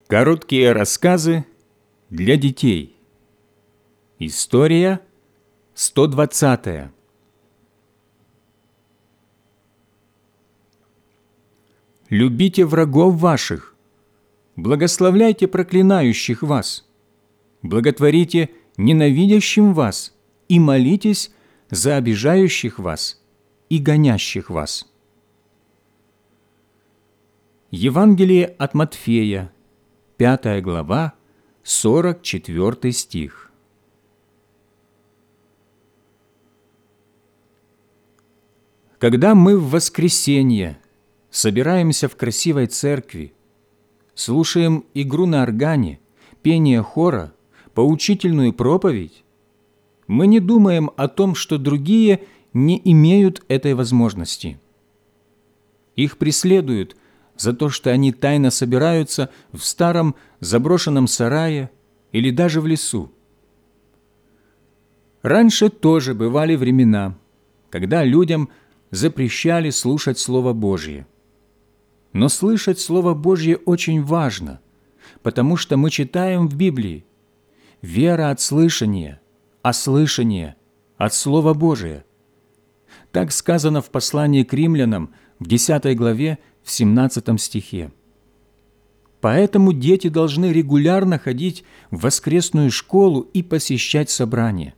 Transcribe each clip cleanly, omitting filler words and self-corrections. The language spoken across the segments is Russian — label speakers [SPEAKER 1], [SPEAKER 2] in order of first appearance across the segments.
[SPEAKER 1] Короткие рассказы для детей. История 120. Любите врагов ваших, благословляйте проклинающих вас, благотворите ненавидящим вас и молитесь за обижающих вас и гонящих вас. Евангелие от Матфея, 5 глава, 44 стих. Когда мы в воскресенье собираемся в красивой церкви, слушаем игру на органе, пение хора, поучительную проповедь, мы не думаем о том, что другие не имеют этой возможности. Их преследуют за то, что они тайно собираются в старом заброшенном сарае или даже в лесу. Раньше тоже бывали времена, когда людям запрещали слушать Слово Божье. Но слышать Слово Божье очень важно, потому что мы читаем в Библии: «Вера от слышания, а слышание от Слова Божия». Так сказано в послании к римлянам в 10 главе, в 17 стихе. Поэтому дети должны регулярно ходить в воскресную школу и посещать собрания.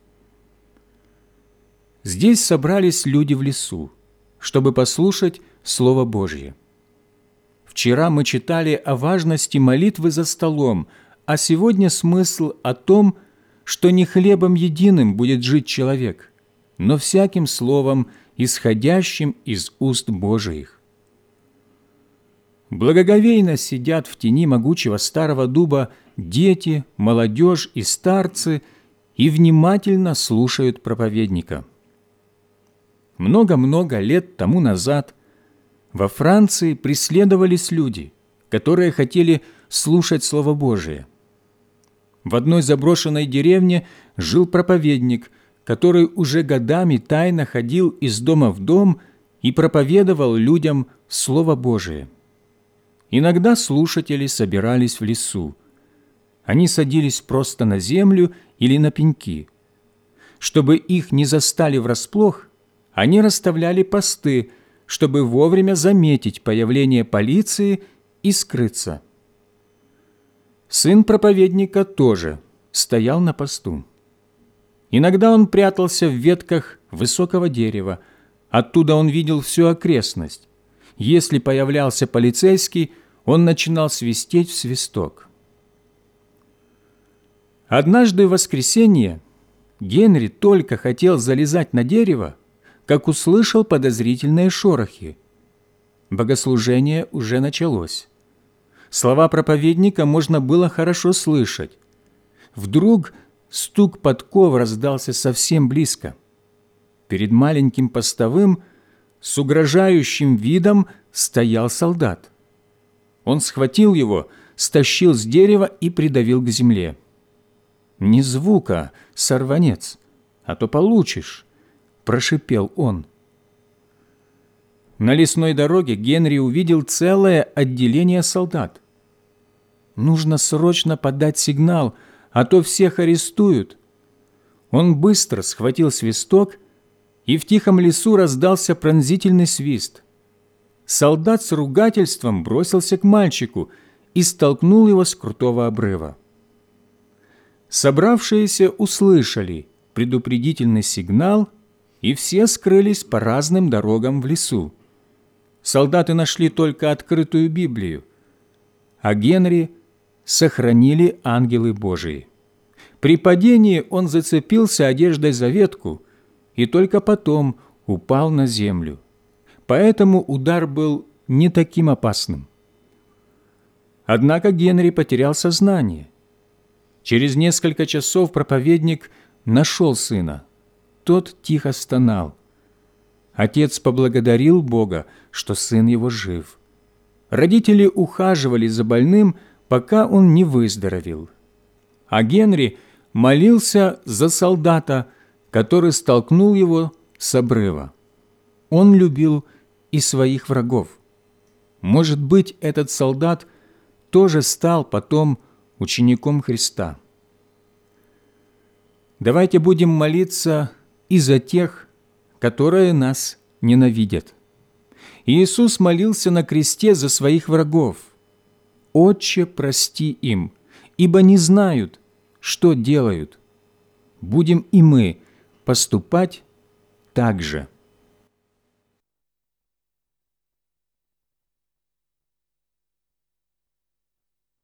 [SPEAKER 1] Здесь собрались люди в лесу, чтобы послушать Слово Божье. Вчера мы читали о важности молитвы за столом, а сегодня смысл о том, что не хлебом единым будет жить человек, но всяким словом, исходящим из уст Божиих. Благоговейно сидят в тени могучего старого дуба дети, молодежь и старцы и внимательно слушают проповедника. Много-много лет тому назад во Франции преследовались люди, которые хотели слушать Слово Божие. В одной заброшенной деревне жил проповедник, который уже годами тайно ходил из дома в дом и проповедовал людям Слово Божие. Иногда слушатели собирались в лесу. Они садились просто на землю или на пеньки. Чтобы их не застали врасплох, они расставляли посты, чтобы вовремя заметить появление полиции и скрыться. Сын проповедника тоже стоял на посту. Иногда он прятался в ветках высокого дерева. Оттуда он видел всю окрестность. Если появлялся полицейский, он начинал свистеть в свисток. Однажды в воскресенье Генри только хотел залезать на дерево, как услышал подозрительные шорохи. Богослужение уже началось. Слова проповедника можно было хорошо слышать. Вдруг стук подков раздался совсем близко. Перед маленьким постовым с угрожающим видом стоял солдат. Он схватил его, стащил с дерева и придавил к земле. «Ни звука, сорванец, а то получишь», – прошипел он. На лесной дороге Генри увидел целое отделение солдат. «Нужно срочно подать сигнал, а то всех арестуют». Он быстро схватил свисток, и в тихом лесу раздался пронзительный свист. Солдат с ругательством бросился к мальчику и столкнул его с крутого обрыва. Собравшиеся услышали предупредительный сигнал, и все скрылись по разным дорогам в лесу. Солдаты нашли только открытую Библию, а Генри сохранили ангелы Божии. При падении он зацепился одеждой за ветку и только потом упал на землю. Поэтому удар был не таким опасным. Однако Генри потерял сознание. Через несколько часов проповедник нашел сына. Тот тихо стонал. Отец поблагодарил Бога, что сын его жив. Родители ухаживали за больным, пока он не выздоровел. А Генри молился за солдата, который столкнул его с обрыва. Он любил и своих врагов. Может быть, этот солдат тоже стал потом учеником Христа. Давайте будем молиться и за тех, которые нас ненавидят. Иисус молился на кресте за своих врагов. «Отче, прости им, ибо не знают, что делают». Будем и мы поступать так же.